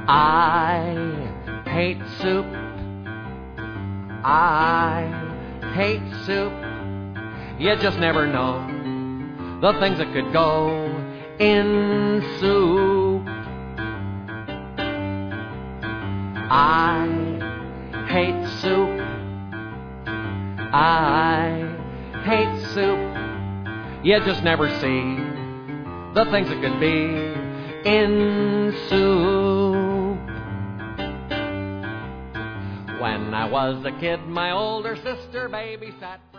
I hate soup. I hate soup. You just never know the things that could go in soup. I hate soup. I hate soup. You just never see the things that could be in soup. When I was a kid, my older sister babysat.